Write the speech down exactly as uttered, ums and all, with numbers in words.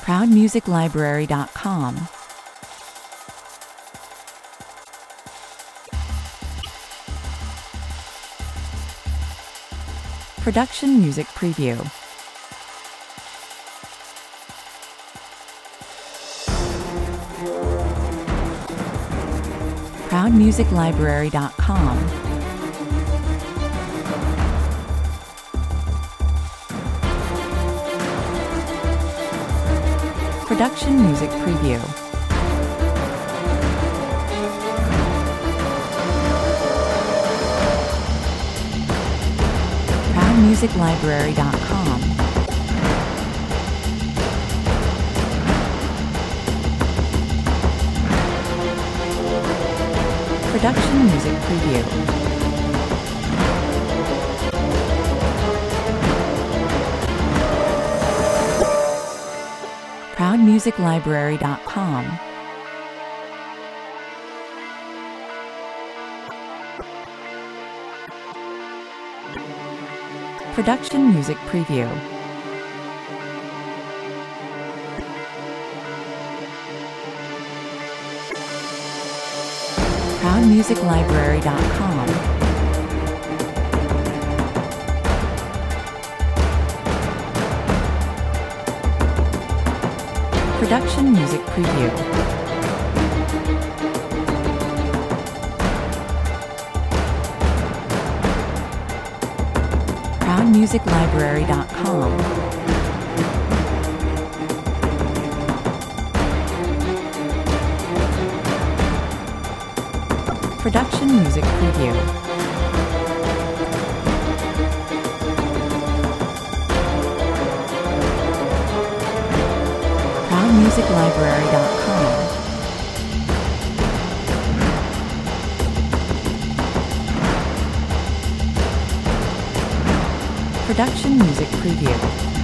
proud music library dot com. Production Music Preview. proud music library dot com. Production Music Preview. proud music library dot com. Production Music Preview. proud music library dot com. Production Music Preview. proud music library dot com. Production Music Preview. proud music library dot com. Production Music Preview. proud music library dot com. Production Music Preview.